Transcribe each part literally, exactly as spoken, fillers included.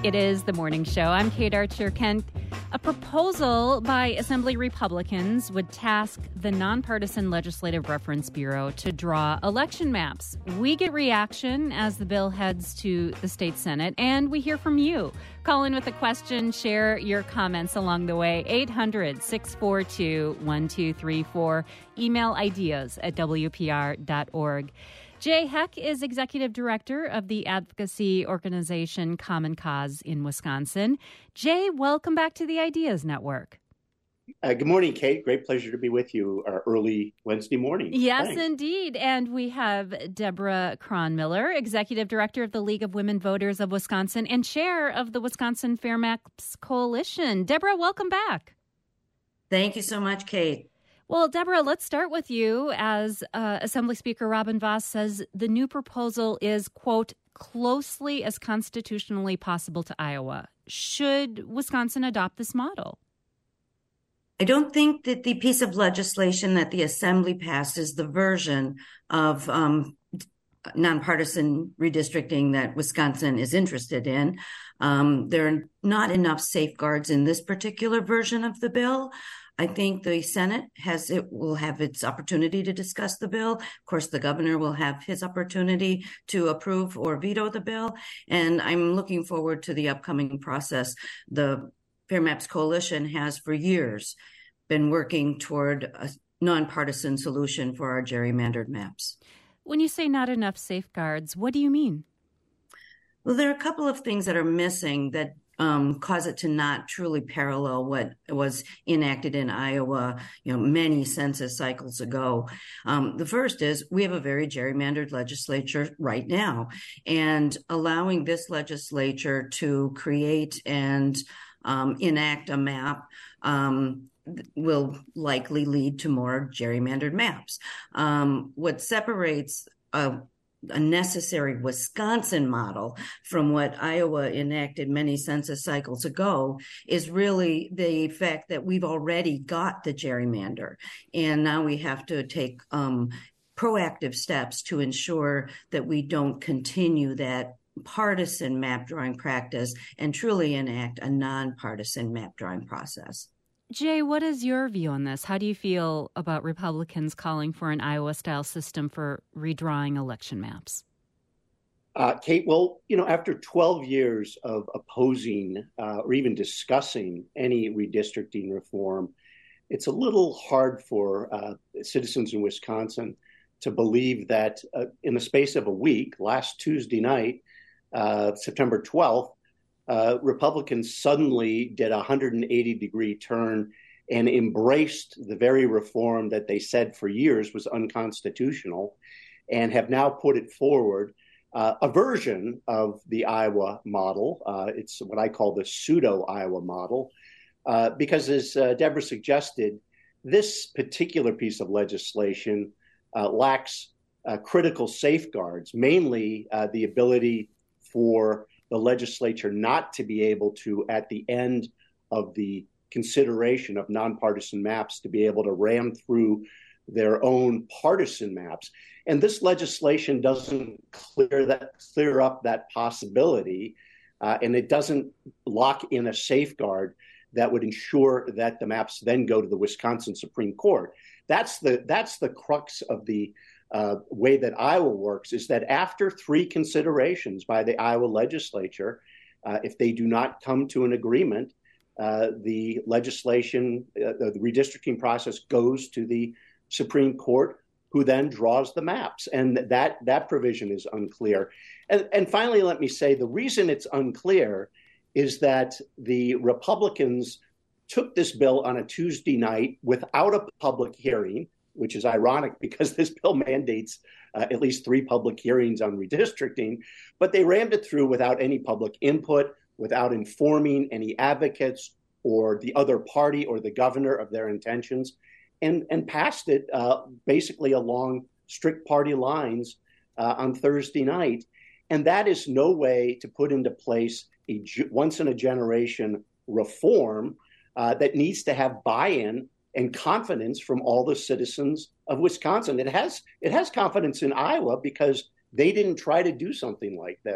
It is The Morning Show. I'm Kate Archer-Kent. A proposal by Assembly Republicans would task the Nonpartisan Legislative Reference Bureau to draw election maps. We get reaction as the bill heads to the state Senate, and we hear from you. Call in with a question, share your comments along the way. eight hundred, six four two, one two three four. Email ideas at w p r dot org. Jay Heck is executive director of the advocacy organization Common Cause in Wisconsin. Jay, welcome back to the Ideas Network. Uh, good morning, Kate. Great pleasure to be with you uh, early Wednesday morning. Yes, Thanks. Indeed. And we have Deborah Cronmiller, executive director of the League of Women Voters of Wisconsin and chair of the Wisconsin Fair Maps Coalition. Deborah, welcome back. Thank you so much, Kate. Well, Deborah, let's start with you. As uh, Assembly Speaker Robin Vos says, the new proposal is, quote, closely as constitutionally possible to Iowa. Should Wisconsin adopt this model? I don't think that the piece of legislation that the Assembly passed is the version of um, nonpartisan redistricting that Wisconsin is interested in. Um, there are not enough safeguards in this particular version of the bill. I think the Senate has it will have its opportunity to discuss the bill. Of course, the governor will have his opportunity to approve or veto the bill. And I'm looking forward to the upcoming process. The Fair Maps Coalition has for years been working toward a nonpartisan solution for our gerrymandered maps. When you say not enough safeguards, what do you mean? Well, there are a couple of things that are missing that Um, cause it to not truly parallel what was enacted in Iowa, you know, many census cycles ago. Um, the first is we have a very gerrymandered legislature right now, and allowing this legislature to create and um, enact a map um, will likely lead to more gerrymandered maps. Um, what separates a a necessary Wisconsin model from what Iowa enacted many census cycles ago is really the fact that we've already got the gerrymander. And now we have to take um, proactive steps to ensure that we don't continue that partisan map drawing practice and truly enact a nonpartisan map drawing process. Jay, what is your view on this? How do you feel about Republicans calling for an Iowa-style system for redrawing election maps? Uh, Kate, well, you know, after twelve years of opposing uh, or even discussing any redistricting reform, it's a little hard for uh, citizens in Wisconsin to believe that uh, in the space of a week, last Tuesday night, uh, September twelfth, Uh, Republicans suddenly did a one hundred eighty degree turn and embraced the very reform that they said for years was unconstitutional and have now put it forward, uh, a version of the Iowa model. Uh, it's what I call the pseudo-Iowa model, uh, because as uh, Deborah suggested, this particular piece of legislation uh, lacks uh, critical safeguards, mainly uh, the ability for the legislature not to be able to, at the end of the consideration of nonpartisan maps, to be able to ram through their own partisan maps. And this legislation doesn't clear that clear up that possibility, uh, and it doesn't lock in a safeguard that would ensure that the maps then go to the Wisconsin Supreme Court. That's the that's the crux of the Uh, way that Iowa works, is that after three considerations by the Iowa legislature, uh, if they do not come to an agreement, uh, the legislation, uh, the redistricting process goes to the Supreme Court, who then draws the maps. And that that provision is unclear. And, and finally, let me say, the reason it's unclear is that the Republicans took this bill on a Tuesday night without a public hearing, which is ironic because this bill mandates uh, at least three public hearings on redistricting, but they rammed it through without any public input, without informing any advocates or the other party or the governor of their intentions, and, and passed it uh, basically along strict party lines uh, on Thursday night. And that is no way to put into place a once-in-a-generation reform uh, that needs to have buy-in and confidence from all the citizens of Wisconsin. It has it has confidence in Iowa because they didn't try to do something like this.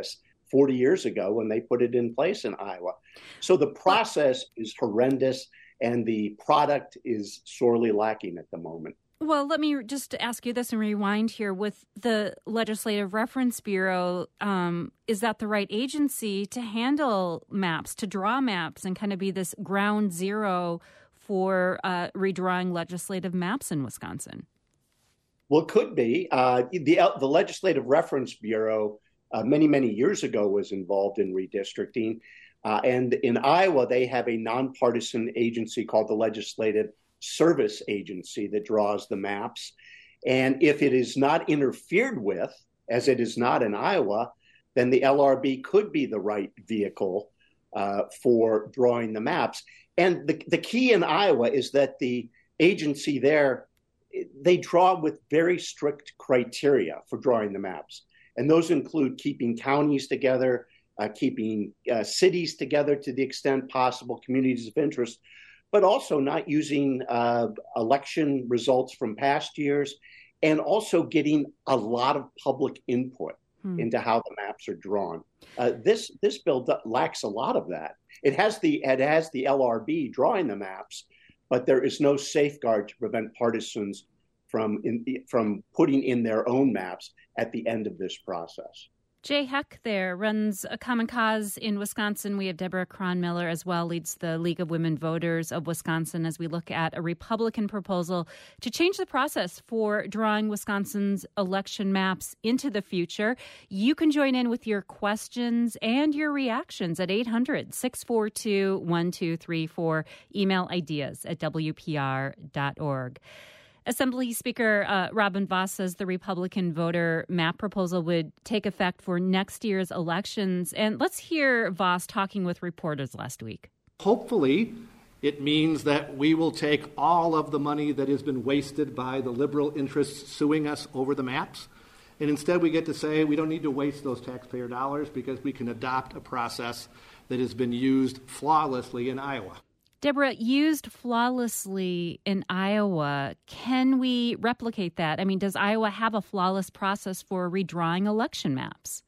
forty years ago when they put it in place in Iowa. So the process is horrendous, and the product is sorely lacking at the moment. Well, let me just ask you this and rewind here. With the Legislative Reference Bureau, um, is that the right agency to handle maps, to draw maps, and kind of be this ground zero for uh, redrawing legislative maps in Wisconsin? Well, it could be. Uh, the, the Legislative Reference Bureau uh, many, many years ago was involved in redistricting. Uh, and in Iowa, they have a nonpartisan agency called the Legislative Service Agency that draws the maps. And if it is not interfered with, as it is not in Iowa, then the L R B could be the right vehicle uh, for drawing the maps. And the, the key in Iowa is that the agency there, they draw with very strict criteria for drawing the maps. And those include keeping counties together, uh, keeping uh, cities together to the extent possible, communities of interest, but also not using uh, election results from past years, and also getting a lot of public input hmm. into how the maps are drawn. Uh, this this bill lacks a lot of that. It has the it has the L R B drawing the maps, but there is no safeguard to prevent partisans from in, from putting in their own maps at the end of this process. Jay Heck there runs a Common Cause in Wisconsin. We have Deborah Cronmiller as well, leads the League of Women Voters of Wisconsin, as we look at a Republican proposal to change the process for drawing Wisconsin's election maps into the future. You can join in with your questions and your reactions at eight hundred, six four two, one two three four. Email ideas at w p r dot org. Assembly Speaker uh, Robin Vos says the Republican voter map proposal would take effect for next year's elections. And let's hear Vos talking with reporters last week. Hopefully, it means that we will take all of the money that has been wasted by the liberal interests suing us over the maps, and instead we get to say we don't need to waste those taxpayer dollars because we can adopt a process that has been used flawlessly in Iowa. Deborah, used flawlessly in Iowa, can we replicate that? I mean, does Iowa have a flawless process for redrawing election maps?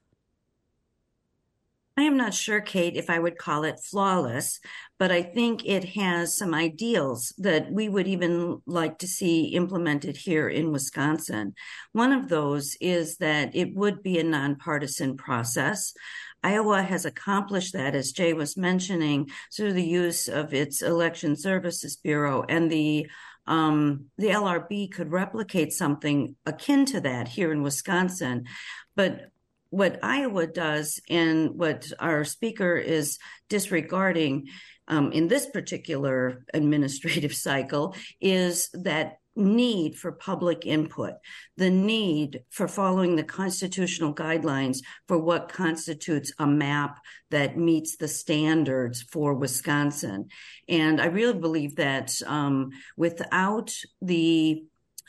I am not sure, Kate, if I would call it flawless, but I think it has some ideals that we would even like to see implemented here in Wisconsin. One of those is that it would be a nonpartisan process. Iowa has accomplished that, as Jay was mentioning, through the use of its Election Services Bureau, and the um, the L R B could replicate something akin to that here in Wisconsin. But what Iowa does, and what our speaker is disregarding um, in this particular administrative cycle, is that need for public input, the need for following the constitutional guidelines for what constitutes a map that meets the standards for Wisconsin. And I really believe that um, without the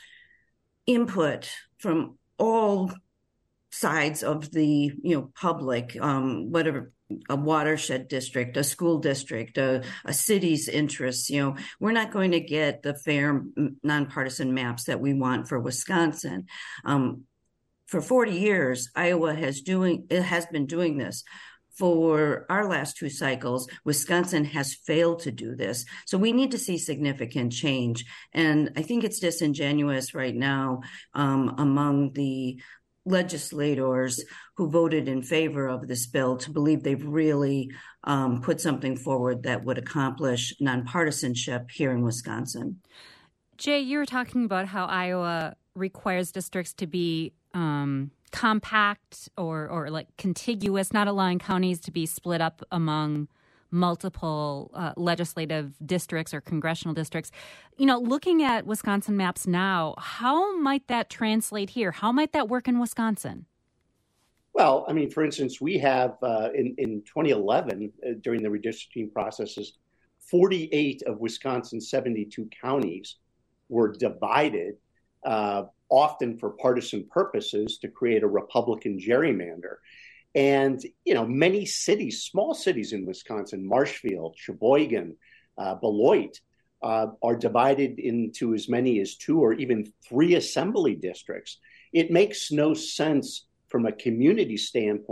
input from all sides of the you know public, um, whatever, a watershed district, a school district, a, a city's interests, you know, we're not going to get the fair nonpartisan maps that we want for Wisconsin. Um, for forty years, Iowa has doing it has been doing this. For our last two cycles, Wisconsin has failed to do this. So we need to see significant change. And I think it's disingenuous right now um, among the legislators who voted in favor of this bill to believe they've really um, put something forward that would accomplish nonpartisanship here in Wisconsin. Jay, you were talking about how Iowa requires districts to be um, compact or, or like contiguous, not allowing counties to be split up among multiple uh, legislative districts or congressional districts. You know, looking at Wisconsin maps now, how might that translate here? How might that work in Wisconsin? Well, I mean, for instance, we have uh, in, in twenty eleven, uh, during the redistricting processes, forty-eight of Wisconsin's seventy-two counties were divided, uh, often for partisan purposes, to create a Republican gerrymander. And, you know, many cities, small cities in Wisconsin, Marshfield, Sheboygan, uh, Beloit, uh, are divided into as many as two or even three assembly districts. It makes no sense from a community standpoint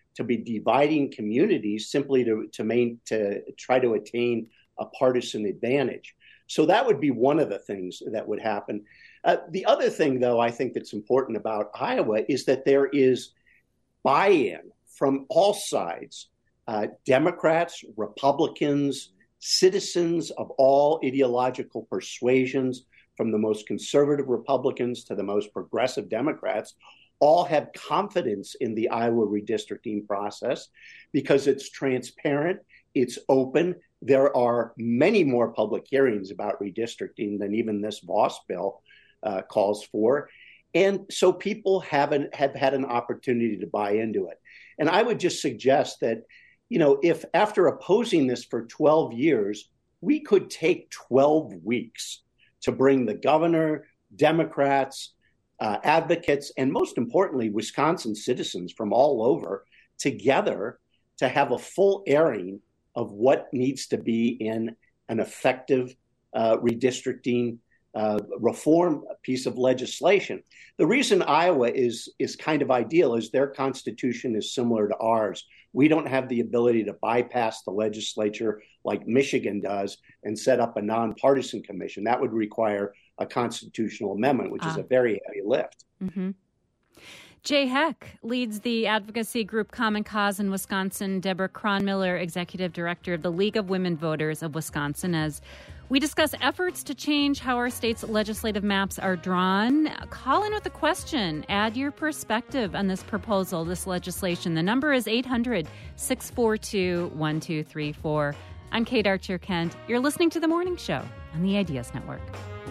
to be dividing communities simply to to, main, to try to attain a partisan advantage. So that would be one of the things that would happen. Uh, the other thing, though, I think that's important about Iowa is that there is buy-in from all sides, uh, Democrats, Republicans, citizens of all ideological persuasions, from the most conservative Republicans to the most progressive Democrats, all have confidence in the Iowa redistricting process because it's transparent, it's open. There are many more public hearings about redistricting than even this Voss bill uh, calls for. And so people haven't have had an opportunity to buy into it. And I would just suggest that, you know, if after opposing this for twelve years, we could take twelve weeks to bring the governor, Democrats, uh, advocates, and most importantly, Wisconsin citizens from all over together to have a full airing of what needs to be in an effective uh, redistricting uh, reform piece of legislation. The reason Iowa is is kind of ideal is their constitution is similar to ours. We don't have the ability to bypass the legislature like Michigan does and set up a nonpartisan commission. That would require a constitutional amendment, which ah. is a very heavy lift. Mm-hmm. Jay Heck leads the advocacy group Common Cause in Wisconsin. Deborah Cronmiller, executive director of the League of Women Voters of Wisconsin, as we discuss efforts to change how our state's legislative maps are drawn. Call in with a question. Add your perspective on this proposal, this legislation. The number is eight hundred, six four two, one two three four. I'm Kate Archer-Kent. You're listening to The Morning Show on the Ideas Network.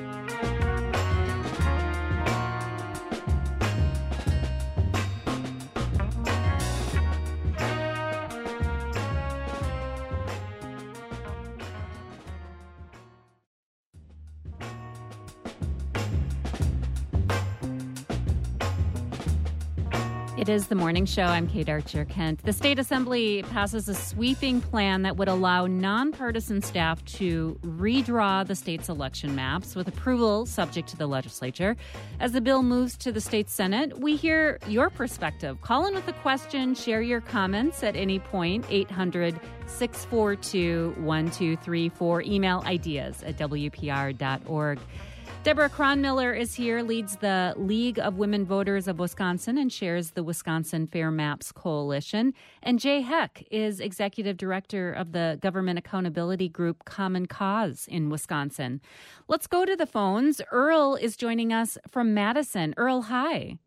It is The Morning Show. I'm Kate Archer-Kent. The State Assembly passes a sweeping plan that would allow nonpartisan staff to redraw the state's election maps with approval subject to the legislature. As the bill moves to the state Senate, we hear your perspective. Call in with a question, share your comments at any point, eight hundred, six four two, one two three four. Email ideas at w p r dot org. Deborah Cronmiller is here, leads the League of Women Voters of Wisconsin and chairs the Wisconsin Fair Maps Coalition. And Jay Heck is executive director of the government accountability group Common Cause in Wisconsin. Let's go to the phones. Earl is joining us from Madison. Earl, hi.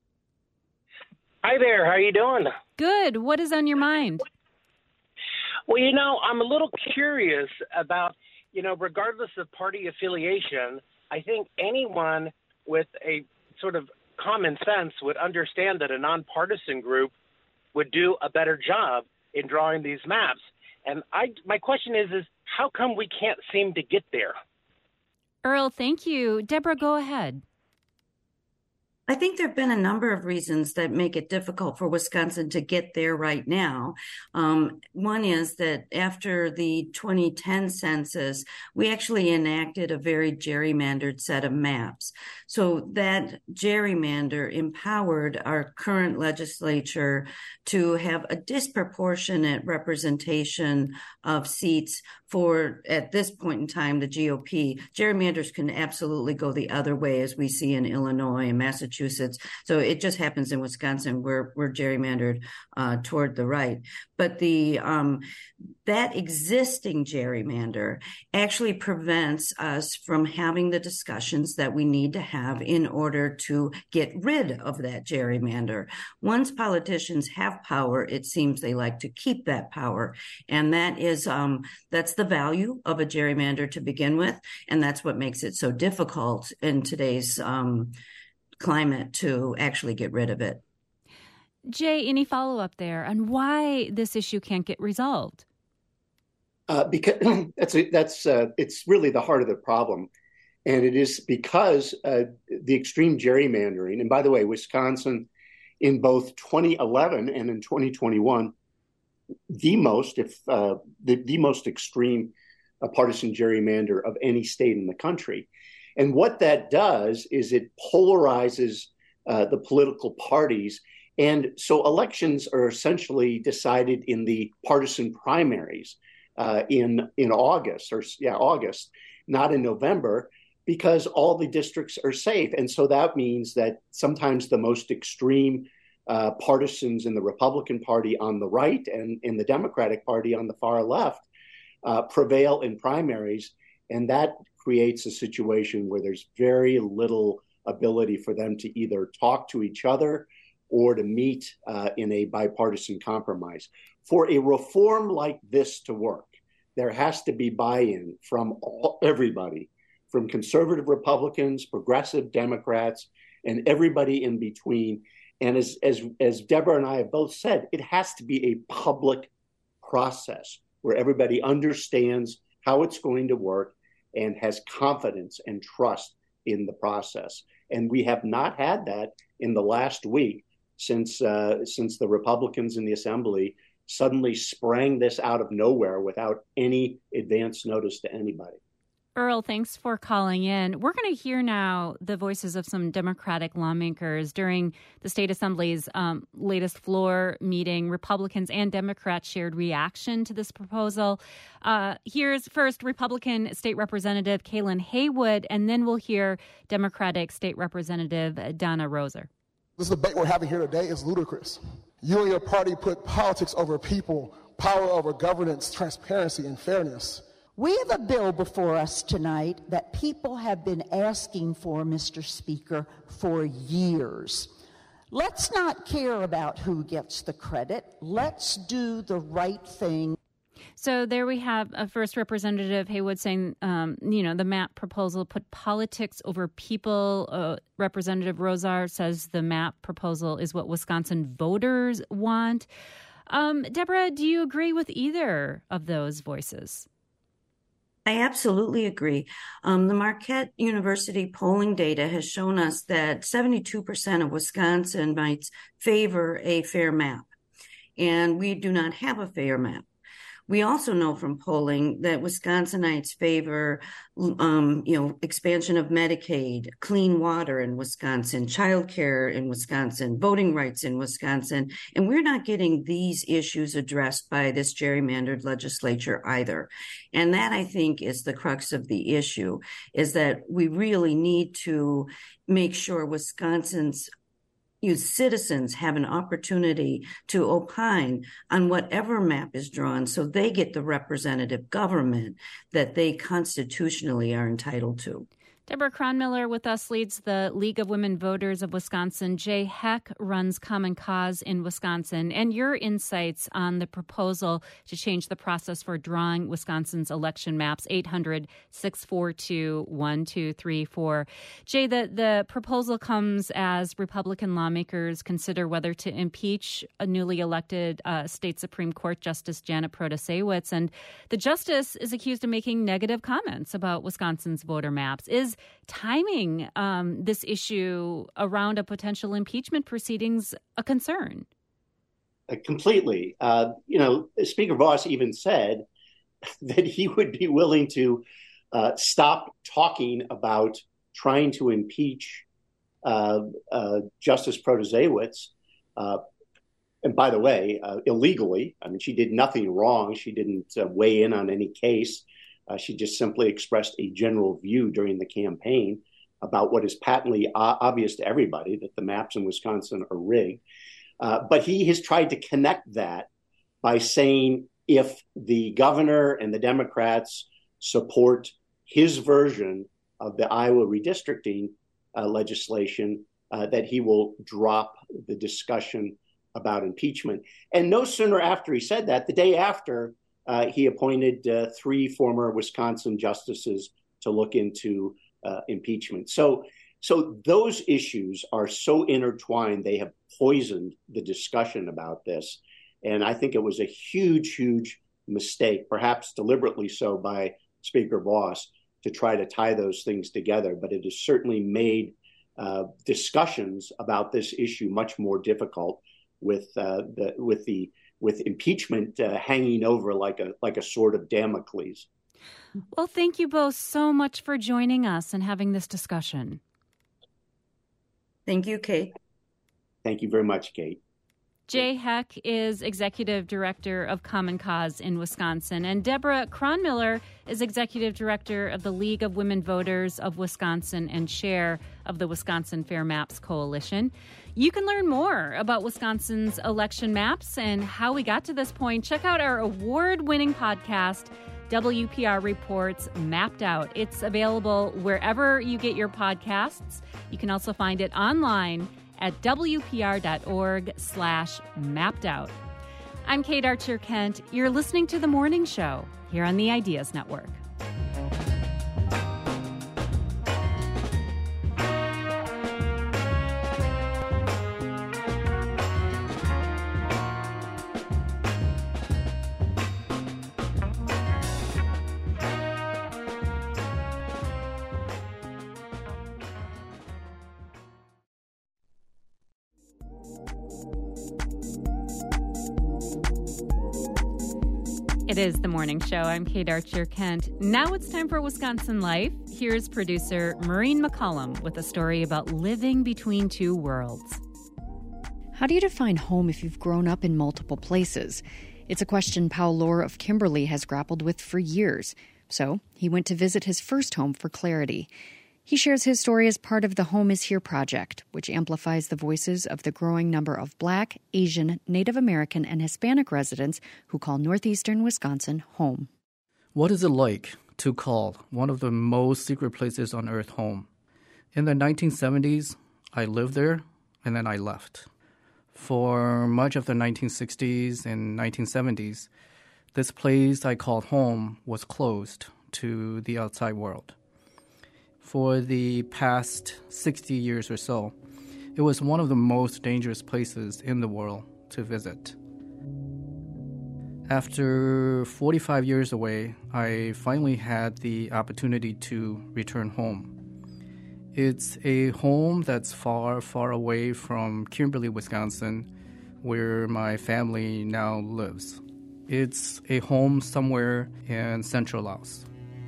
Hi there. How are you doing? Good. What is on your mind? Well, you know, I'm a little curious about, you know, regardless of party affiliation, I think anyone with a sort of common sense would understand that a nonpartisan group would do a better job in drawing these maps. And I, my question is, is how come we can't seem to get there? Earl, thank you. Deborah, go ahead. I think there have been a number of reasons that make it difficult for Wisconsin to get there right now. Um, one is that after the twenty ten census, we actually enacted a very gerrymandered set of maps. So that gerrymander empowered our current legislature to have a disproportionate representation of seats for, at this point in time, the G O P. Gerrymanders can absolutely go the other way, as we see in Illinois and Massachusetts. So it just happens in Wisconsin where we're gerrymandered uh, toward the right. But the um, that existing gerrymander actually prevents us from having the discussions that we need to have in order to get rid of that gerrymander. Once politicians have power, it seems they like to keep that power. And that is um, that's the value of a gerrymander to begin with. And that's what makes it so difficult in today's um, climate to actually get rid of it. Jay, any follow-up there on why this issue can't get resolved? Uh, because that's a, that's uh, it's really the heart of the problem, and it is because uh, the extreme gerrymandering. And by the way, Wisconsin, in both twenty eleven and in twenty twenty-one, the most, if uh, the the most extreme uh, partisan gerrymander of any state in the country. And what that does is it polarizes uh, the political parties. And so elections are essentially decided in the partisan primaries uh, in in August, or yeah, August, not in November, because all the districts are safe. And so that means that sometimes the most extreme uh, partisans in the Republican Party on the right and in the Democratic Party on the far left uh, prevail in primaries. And that creates a situation where there's very little ability for them to either talk to each other or to meet uh, in a bipartisan compromise. For a reform like this to work, there has to be buy-in from all, everybody, from conservative Republicans, progressive Democrats, and everybody in between. And as, as, as Deborah and I have both said, it has to be a public process where everybody understands how it's going to work and has confidence and trust in the process. And we have not had that in the last week since uh, since the Republicans in the Assembly suddenly sprang this out of nowhere without any advance notice to anybody. Earl, thanks for calling in. We're going to hear now the voices of some Democratic lawmakers during the State Assembly's um, latest floor meeting. Republicans and Democrats shared reaction to this proposal. Uh, here's first Republican State Representative Kaylin Haywood, and then we'll hear Democratic State Representative Donna Roser. This debate we're having here today is ludicrous. You and your party put politics over people, power over governance, transparency, and fairness. We have a bill before us tonight that people have been asking for, Mister Speaker, for years. Let's not care about who gets the credit. Let's do the right thing. So there we have a First Representative Haywood saying, um, you know, the MAP proposal put politics over people. Uh, Representative Roser says the MAP proposal is what Wisconsin voters want. Um, Deborah, do you agree with either of those voices? I absolutely agree. Um, the Marquette University polling data has shown us that seventy-two percent of Wisconsinites favor a fair map, and we do not have a fair map. We also know from polling that Wisconsinites favor, um, you know, expansion of Medicaid, clean water in Wisconsin, childcare in Wisconsin, voting rights in Wisconsin, and we're not getting these issues addressed by this gerrymandered legislature either. And that, I think, is the crux of the issue, is that we really need to make sure Wisconsin's You citizens have an opportunity to opine on whatever map is drawn so they get the representative government that they constitutionally are entitled to. Deborah Cronmiller with us leads the League of Women Voters of Wisconsin. Jay Heck runs Common Cause in Wisconsin. And your insights on the proposal to change the process for drawing Wisconsin's election maps, eight hundred, six four two, one two three four. Jay, the, the proposal comes as Republican lawmakers consider whether to impeach a newly elected uh, state Supreme Court Justice Janet Protasiewicz. And the justice is accused of making negative comments about Wisconsin's voter maps. Is timing um, this issue around a potential impeachment proceedings a concern? Uh, completely. Uh, you know, Speaker Vos even said that he would be willing to uh, stop talking about trying to impeach uh, uh, Justice Protasiewicz. Uh, and by the way, uh, illegally. I mean, she did nothing wrong. She didn't uh, weigh in on any case. Uh, she just simply expressed a general view during the campaign about what is patently o- obvious to everybody, that the maps in Wisconsin are rigged. Uh, but he has tried to connect that by saying if the governor and the Democrats support his version of the Iowa redistricting uh, legislation, uh, that he will drop the discussion about impeachment. And no sooner after he said that, the day after, Uh, he appointed uh, three former Wisconsin justices to look into uh, impeachment. So, so those issues are so intertwined, they have poisoned the discussion about this. And I think it was a huge, huge mistake, perhaps deliberately so by Speaker Vos, to try to tie those things together. But it has certainly made uh, discussions about this issue much more difficult with uh, the with the with impeachment uh, hanging over like a like a sword of Damocles. Well, thank you both so much for joining us and having this discussion. Thank you, Kate. Thank you very much, Kate. Jay Heck is Executive Director of Common Cause in Wisconsin, and Deborah Cronmiller is Executive Director of the League of Women Voters of Wisconsin and chair of the Wisconsin Fair Maps Coalition. You can learn more about Wisconsin's election maps and how we got to this point. Check out our award-winning podcast, W P R Reports Mapped Out. It's available wherever you get your podcasts. You can also find it online at wpr.org slash mapped out. I'm Kate Archer-Kent. You're listening to The Morning Show here on the Ideas Network. It is The Morning Show. I'm Kate Archer-Kent. Now it's time for Wisconsin Life. Here's producer Maureen McCollum with a story about living between two worlds. How do you define home if you've grown up in multiple places? It's a question Paul Lohr of Kimberly has grappled with for years. So he went to visit his first home for clarity. He shares his story as part of the Home is Here project, which amplifies the voices of the growing number of Black, Asian, Native American, and Hispanic residents who call northeastern Wisconsin home. What is it like to call one of the most secret places on earth home? In the nineteen seventies, I lived there, and then I left. For much of the nineteen sixties and nineteen seventies, this place I called home was closed to the outside world. For the past sixty years or so, it was one of the most dangerous places in the world to visit. After forty-five years away, I finally had the opportunity to return home. It's a home that's far, far away from Kimberly, Wisconsin, where my family now lives. It's a home somewhere in central Laos.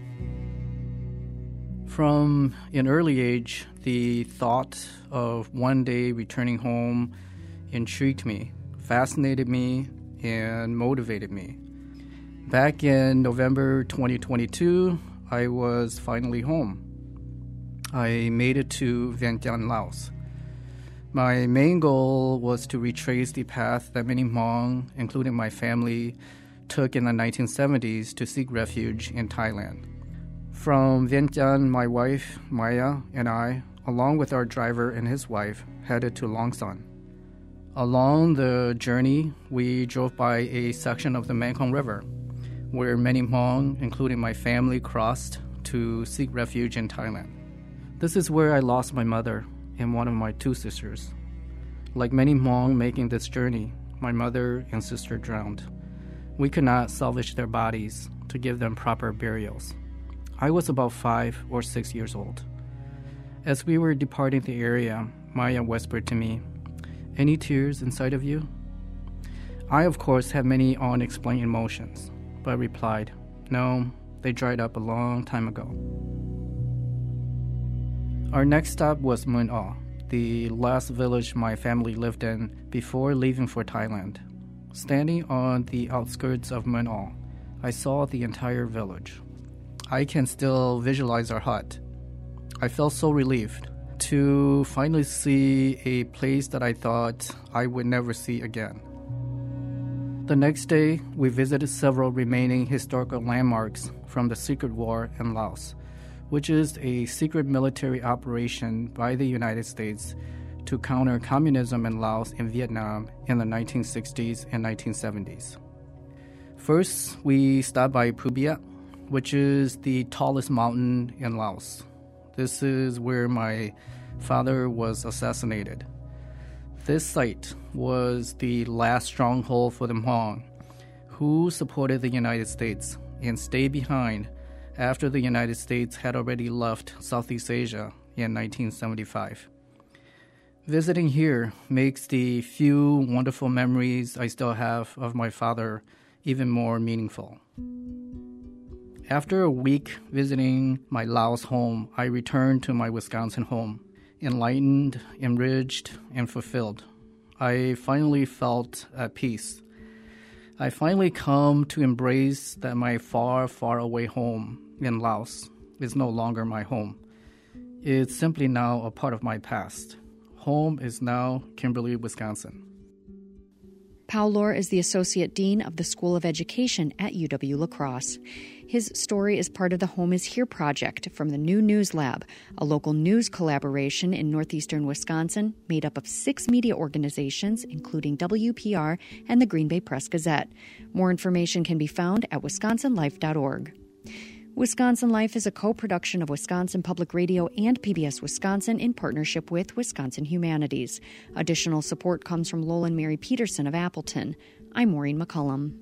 From an early age, the thought of one day returning home intrigued me, fascinated me, and motivated me. Back in November twenty twenty-two, I was finally home. I made it to Vientiane, Laos. My main goal was to retrace the path that many Hmong, including my family, took in the nineteen seventies to seek refuge in Thailand. From Vientiane, my wife, Maya, and I, along with our driver and his wife, headed to Long Son. Along the journey, we drove by a section of the Mekong River, where many Hmong, including my family, crossed to seek refuge in Thailand. This is where I lost my mother and one of my two sisters. Like many Hmong making this journey, my mother and sister drowned. We could not salvage their bodies to give them proper burials. I was about five or six years old. As we were departing the area, Maya whispered to me, "Any tears inside of you?" I, of course, had many unexplained emotions, but replied, "No, they dried up a long time ago." Our next stop was Mun Aw, the last village my family lived in before leaving for Thailand. Standing on the outskirts of Mun Aw, I saw the entire village. I can still visualize our hut. I felt so relieved to finally see a place that I thought I would never see again. The next day, we visited several remaining historical landmarks from the Secret War in Laos, which is a secret military operation by the United States to counter communism in Laos and Vietnam in the nineteen sixties and nineteen seventies. First, we stopped by Phu Biat, which is the tallest mountain in Laos. This is where my father was assassinated. This site was the last stronghold for the Hmong, who supported the United States and stayed behind after the United States had already left Southeast Asia in nineteen seventy-five. Visiting here makes the few wonderful memories I still have of my father even more meaningful. After a week visiting my Laos home, I returned to my Wisconsin home, enlightened, enriched, and fulfilled. I finally felt at peace. I finally come to embrace that my far, far away home in Laos is no longer my home. It's simply now a part of my past. Home is now Kimberly, Wisconsin. Pao Lor is the Associate Dean of the School of Education at U W-La Crosse. His story is part of the Home is Here project from the New News Lab, a local news collaboration in northeastern Wisconsin made up of six media organizations, including W P R and the Green Bay Press Gazette. More information can be found at wisconsin life dot org. Wisconsin Life is a co-production of Wisconsin Public Radio and P B S Wisconsin in partnership with Wisconsin Humanities. Additional support comes from Lowell and Mary Peterson of Appleton. I'm Maureen McCullum.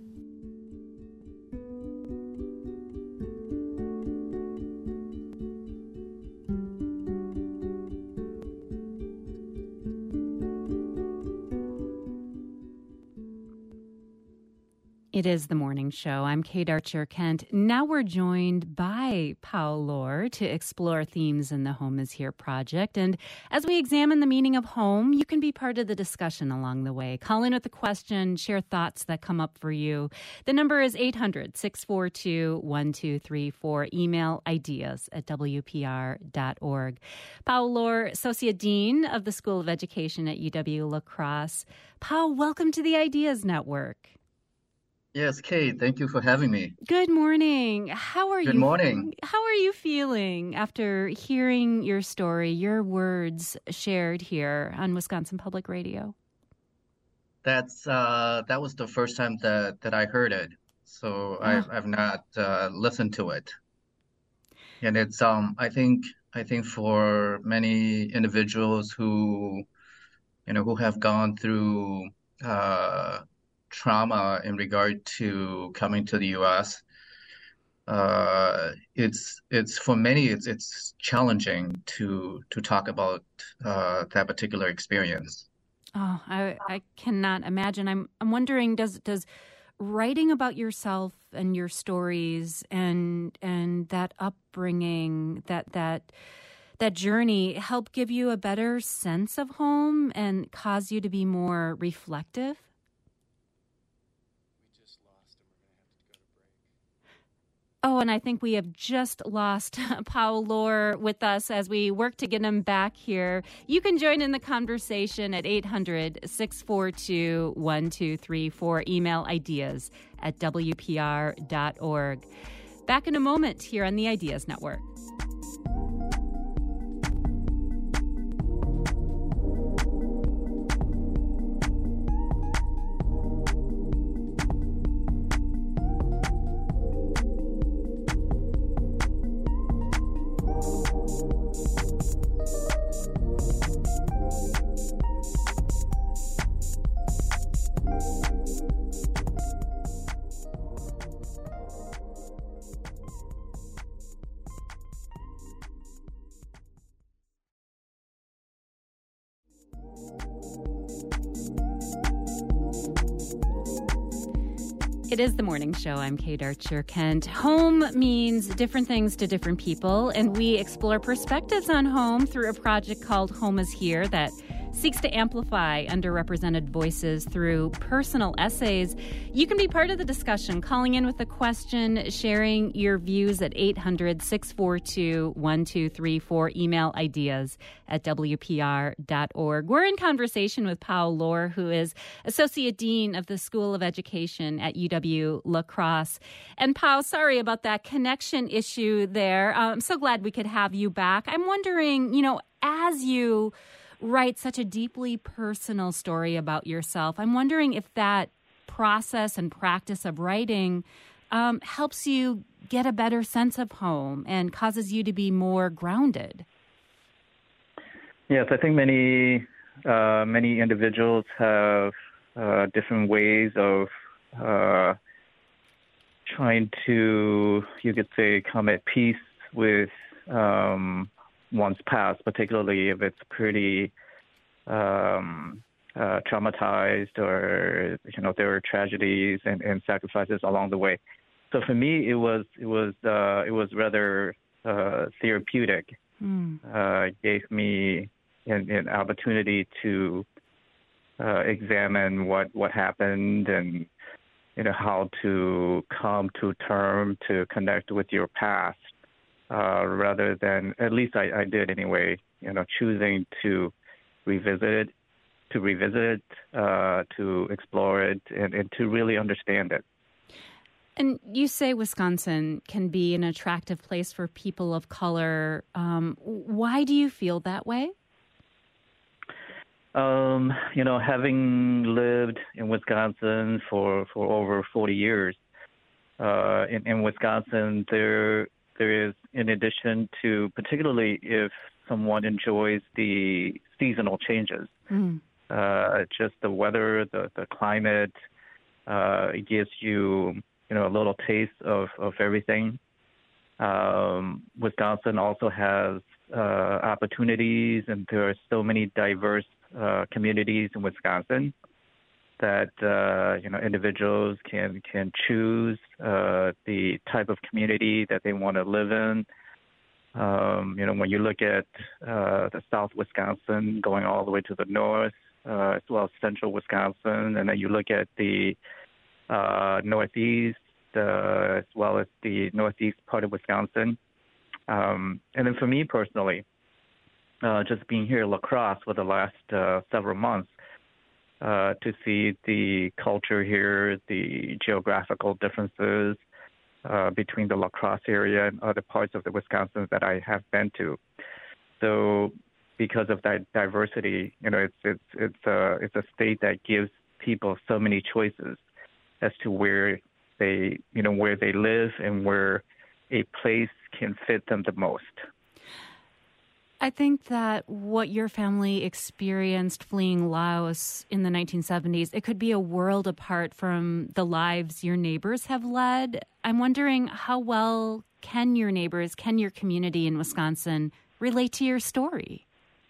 It is the morning show. I'm Kate Archer-Kent. Now we're joined by Pao Lor to explore themes in the Home is Here project. And as we examine the meaning of home, you can be part of the discussion along the way. Call in with a question, share thoughts that come up for you. The number is eight hundred, six four two, one two three four. Email ideas at w p r dot org. Pao Lor, Associate Dean of the School of Education at U W-La Crosse. Pao, welcome to the Ideas Network. Yes, Kate, thank you for having me. Good morning. How are Good you? morning. How are you feeling after hearing your story, your words shared here on Wisconsin Public Radio? That's uh, that was the first time that, that I heard it, so Oh. I've I've not uh, listened to it, and it's um I think I think for many individuals who, you know, who have gone through uh. trauma in regard to coming to the U S. Uh, it's it's for many it's it's challenging to to talk about uh, that particular experience. Oh, I I cannot imagine. I'm I'm wondering, does does writing about yourself and your stories and and that upbringing, that that that journey help give you a better sense of home and cause you to be more reflective? Oh, and I think we have just lost Pao Lor with us as we work to get him back here. You can join in the conversation at eight hundred, six four two, one two three four. Email ideas at w p r dot org. Back in a moment here on the Ideas Network. It is the morning show. I'm Kate Archer-Kent. Home means different things to different people, and we explore perspectives on home through a project called Home is Here that seeks to amplify underrepresented voices through personal essays. You can be part of the discussion, calling in with a question, sharing your views at eight hundred, six four two, one two three four. Email ideas at w p r dot org. We're in conversation with Pao Lor, who is Associate Dean of the School of Education at U W-La Crosse. And Pao, sorry about that connection issue there. Uh, I'm so glad we could have you back. I'm wondering, you know, as you write such a deeply personal story about yourself, I'm wondering if that process and practice of writing um, helps you get a better sense of home and causes you to be more grounded. Yes, I think many uh, many individuals have uh, different ways of uh, trying to, you could say, come at peace with um, one's past, particularly if it's pretty um, uh, traumatized or, you know, there were tragedies and, and sacrifices along the way. So for me, it was it was uh, it was rather uh, therapeutic. Mm. Uh, it gave me an, an opportunity to uh, examine what, what happened and, you know, how to come to term to connect with your past, uh, rather than, at least I, I did anyway, you know, choosing to revisit it, to revisit it, uh, to explore it, and, and to really understand it. And you say Wisconsin can be an attractive place for people of color. Um, why do you feel that way? Um, you know, having lived in Wisconsin for, for over forty years, uh, in, in Wisconsin, there there is, in addition to, particularly if someone enjoys the seasonal changes, mm. uh, just the weather, the, the climate, uh, it gives you, you know, a little taste of, of everything. Um, Wisconsin also has uh, opportunities, and there are so many diverse uh, communities in Wisconsin that uh, you know individuals can can choose uh, the type of community that they want to live in. Um, you know, when you look at uh, the South Wisconsin going all the way to the north, uh, as well as Central Wisconsin, and then you look at the uh, Northeast, uh, as well as the Northeast part of Wisconsin. Um, and then for me personally, uh, just being here in La Crosse for the last uh, several months, uh, to see the culture here, the geographical differences uh, between the La Crosse area and other parts of the Wisconsin that I have been to. So because of that diversity, you know, it's it's it's a it's a state that gives people so many choices as to where they, you know, where they live and where a place can fit them the most. I think that what your family experienced fleeing Laos in the nineteen seventies, it could be a world apart from the lives your neighbors have led. I'm wondering, how well can your neighbors, can your community in Wisconsin relate to your story?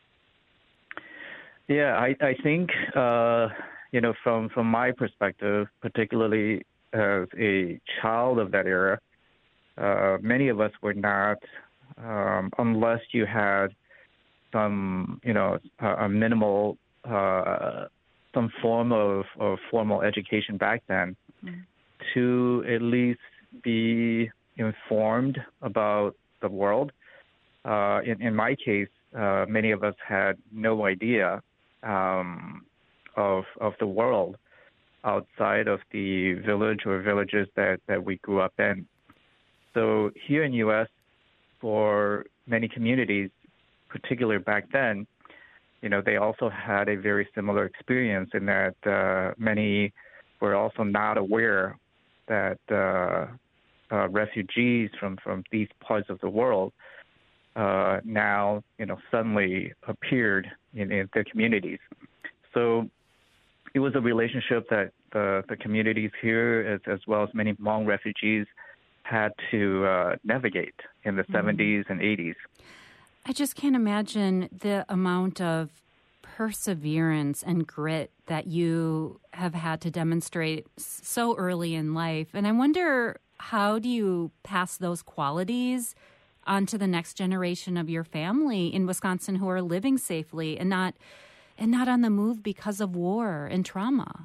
Yeah, I, I think, uh, you know, from, from my perspective, particularly as a child of that era, uh, many of us were not, um, unless you had some, you know, a, a minimal, uh, some form of, of formal education back then, mm. to at least be informed about the world. Uh, in, in my case, uh, many of us had no idea um, of of the world outside of the village or villages that, that we grew up in. So here in the U S, for many communities, particularly back then, you know, they also had a very similar experience in that uh, many were also not aware that uh, uh, refugees from, from these parts of the world uh, now, you know, suddenly appeared in, in their communities. So it was a relationship that the, the communities here, as, as well as many Hmong refugees, had to uh, navigate in the mm-hmm. seventies and eighties. I just can't imagine the amount of perseverance and grit that you have had to demonstrate so early in life. And I wonder, how do you pass those qualities on to the next generation of your family in Wisconsin who are living safely and not and not on the move because of war and trauma?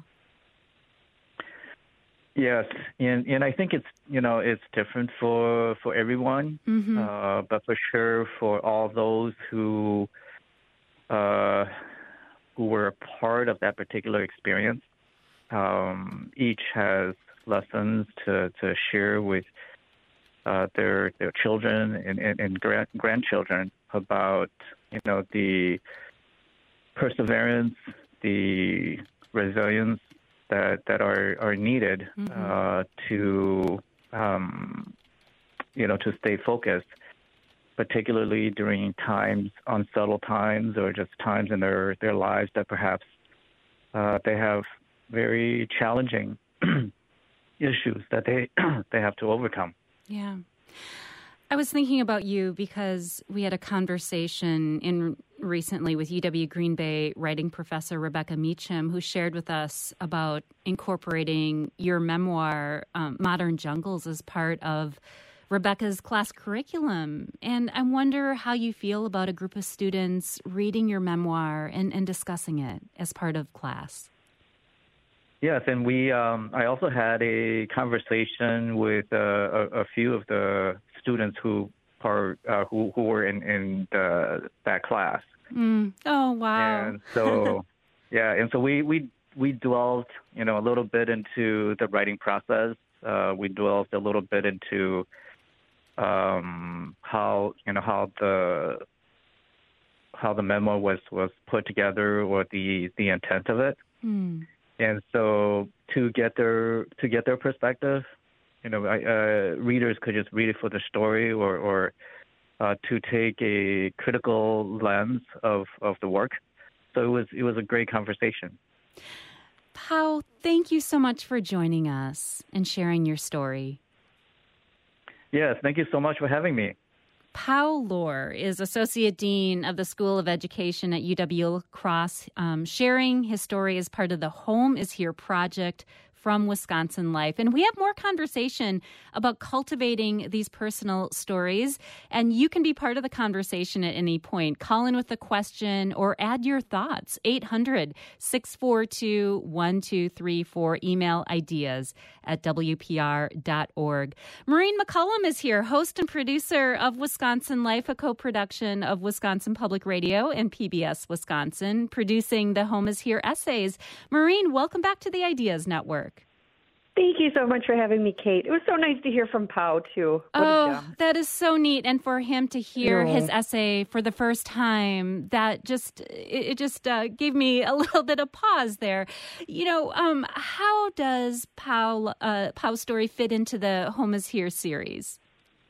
Yes, and and I think it's, you know, it's different for for everyone, mm-hmm. uh, but for sure for all those who uh, who were a part of that particular experience, um, each has lessons to, to share with uh, their their children and, and, and grand, grandchildren about, you know, the perseverance, the resilience that that are are needed mm-hmm. uh, to um, you know to stay focused, particularly during times, unsettled times, or just times in their, their lives that perhaps uh, they have very challenging issues that they they have to overcome. Yeah. I was thinking about you because we had a conversation in recently with U W Green Bay writing professor Rebecca Meacham, who shared with us about incorporating your memoir, um, Modern Jungles, as part of Rebecca's class curriculum. And I wonder how you feel about a group of students reading your memoir and, and discussing it as part of class. Yes, and we. Um, I also had a conversation with uh, a, a few of the students who are uh, who who were in in the, that class. Mm. Oh wow! And so, yeah, and so we we we dwelled, you know, a little bit into the writing process. Uh, we dwelled a little bit into um, how you know how the how the memo was, was put together, or the, the intent of it. Mm. And so to get their to get their perspective, you know, I, uh, readers could just read it for the story, or, or uh, to take a critical lens of, of the work. So it was it was a great conversation. Pao, thank you so much for joining us and sharing your story. Yes, thank you so much for having me. Pao Lohr is Associate Dean of the School of Education at U W-La Crosse, um, sharing his story as part of the Home is Here project from Wisconsin Life. And we have more conversation about cultivating these personal stories. And you can be part of the conversation at any point. Call in with a question or add your thoughts. eight hundred, six four two, one two three four. Email ideas at W P R dot org. Maureen McCullum is here, host and producer of Wisconsin Life, a co-production of Wisconsin Public Radio and P B S Wisconsin, producing the Home is Here essays. Maureen, welcome back to the Ideas Network. Thank you so much for having me, Kate. It was so nice to hear from Pao, too. What oh, that is so neat. And for him to hear yeah. his essay for the first time, that just, it, it just uh, gave me a little bit of pause there. You know, um, how does Pao, uh, Pao's story fit into the Home is Here series?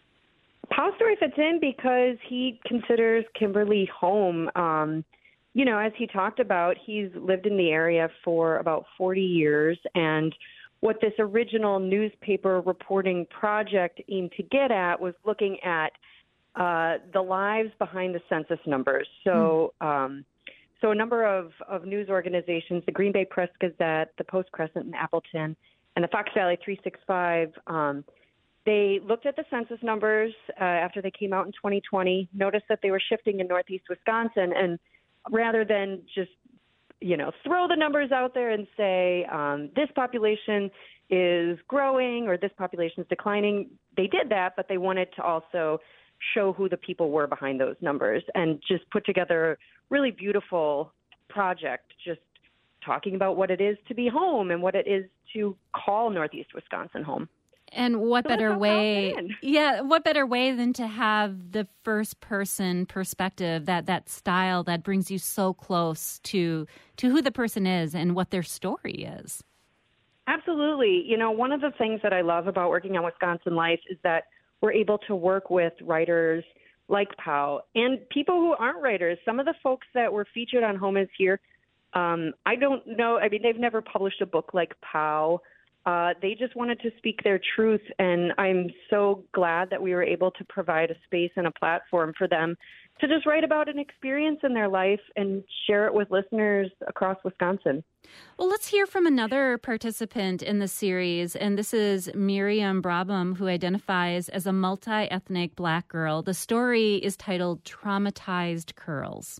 Pao's story fits in because he considers Kimberly home. Um, you know, as he talked about, he's lived in the area for about forty years, and what this original newspaper reporting project aimed to get at was looking at uh, the lives behind the census numbers. So, mm. um, so a number of, of news organizations, the Green Bay Press Gazette, the Post Crescent in Appleton, and the Fox Valley three sixty-five, um, they looked at the census numbers uh, after they came out in twenty twenty, noticed that they were shifting in Northeast Wisconsin, and rather than just you know, throw the numbers out there and say um, this population is growing or this population is declining. They did that, but they wanted to also show who the people were behind those numbers and just put together a really beautiful project, just talking about what it is to be home and what it is to call Northeast Wisconsin home. And what so better way, yeah, what better way than to have the first person perspective, that, that style that brings you so close to, to who the person is and what their story is. Absolutely. You know, one of the things that I love about working on Wisconsin Life is that we're able to work with writers like Pao and people who aren't writers. Some of the folks that were featured on Home is Here, um, I don't know. I mean, they've never published a book like Pao. Uh, they just wanted to speak their truth, and I'm so glad that we were able to provide a space and a platform for them to just write about an experience in their life and share it with listeners across Wisconsin. Well, let's hear from another participant in the series, and this is Miriam Brabham, who identifies as a multi-ethnic Black girl. The story is titled Traumatized Curls.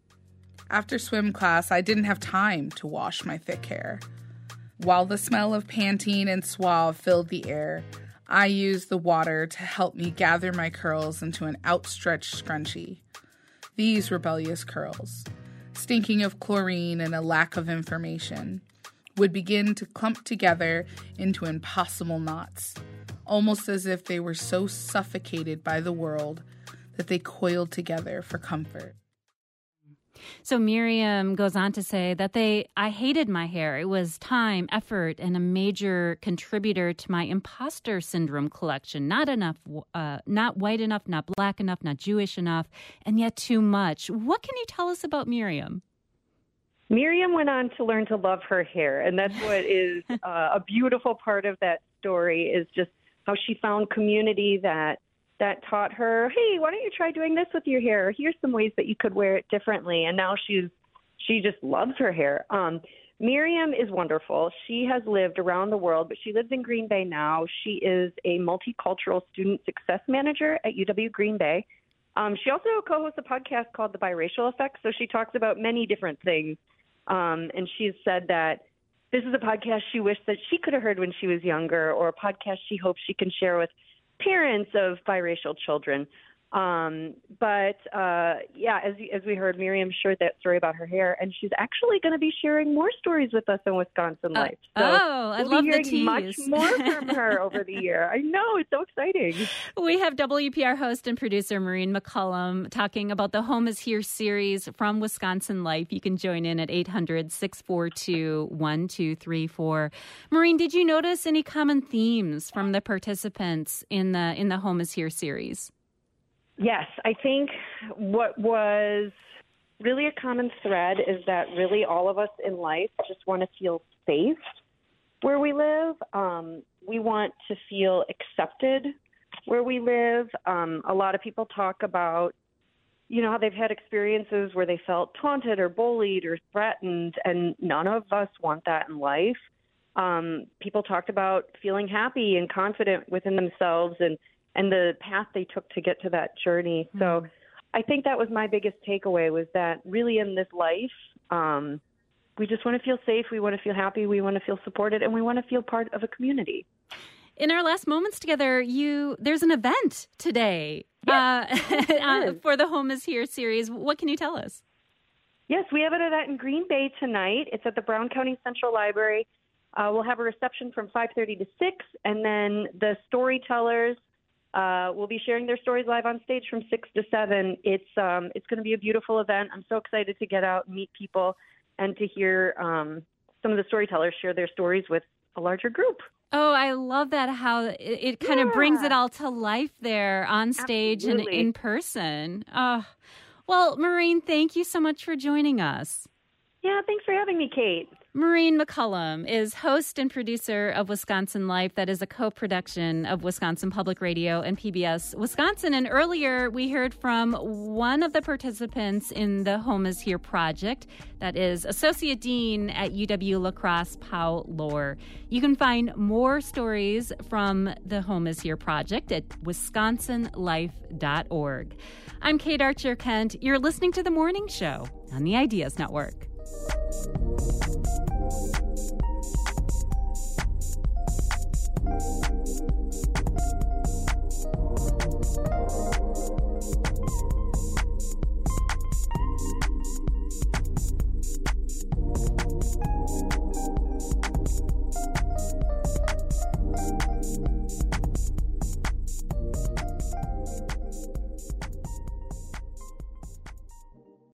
After swim class, I didn't have time to wash my thick hair. While the smell of Pantene and Suave filled the air, I used the water to help me gather my curls into an outstretched scrunchie. These rebellious curls, stinking of chlorine and a lack of information, would begin to clump together into impossible knots, almost as if they were so suffocated by the world that they coiled together for comfort. So Miriam goes on to say that they, I hated my hair. It was time, effort, and a major contributor to my imposter syndrome collection. Not enough, uh, not white enough, not Black enough, not Jewish enough, and yet too much. What can you tell us about Miriam? Miriam went on to learn to love her hair, and that's what is uh, a beautiful part of that story, is just how she found community that that taught her, hey, why don't you try doing this with your hair? Here's some ways that you could wear it differently. And now she's she just loves her hair. Um, Miriam is wonderful. She has lived around the world, but she lives in Green Bay now. She is a multicultural student success manager at U W Green Bay. Um, she also co-hosts a podcast called The Biracial Effect, so she talks about many different things. Um, and she's said that this is a podcast she wished that she could have heard when she was younger, or a podcast she hopes she can share with parents of biracial children. Um, but, uh, yeah, as, as we heard, Miriam shared that story about her hair, and she's actually going to be sharing more stories with us in Wisconsin uh, Life. So oh, I we'll love be the hearing tease. much more from her over the year. I know, it's so exciting. We have W P R host and producer Maureen McCullum talking about the Home is Here series from Wisconsin Life. You can join in at eight hundred, six four two, one two three four. Maureen, did you notice any common themes from the participants in the in the Home is Here series? Yes, I think what was really a common thread is that really all of us in life just want to feel safe where we live. Um, we want to feel accepted where we live. Um, a lot of people talk about, you know, how they've had experiences where they felt taunted or bullied or threatened, and none of us want that in life. Um, people talked about feeling happy and confident within themselves and and the path they took to get to that journey. Mm-hmm. So I think that was my biggest takeaway, was that really in this life, um, we just want to feel safe, we want to feel happy, we want to feel supported, and we want to feel part of a community. In our last moments together, you there's an event today yes, uh, for the Home is Here series. What can you tell us? Yes, we have an event in Green Bay tonight. It's at the Brown County Central Library. Uh, we'll have a reception from five thirty to six, and then the storytellers Uh, we'll be sharing their stories live on stage from six to seven. It's um, it's going to be a beautiful event. I'm so excited to get out and meet people and to hear um, some of the storytellers share their stories with a larger group. Oh, I love that, how it, it kind yeah. of brings it all to life there on stage Absolutely. and in person. Oh, well, Maureen, thank you so much for joining us. Yeah, thanks for having me, Kate. Maureen McCullum is host and producer of Wisconsin Life. That is a co-production of Wisconsin Public Radio and P B S Wisconsin. And earlier, we heard from one of the participants in the Home is Here project. That is Associate Dean at U W La Crosse, Pau Lohr. You can find more stories from the Home is Here project at wisconsin life dot org. I'm Kate Archer Kent. You're listening to The Morning Show on the Ideas Network.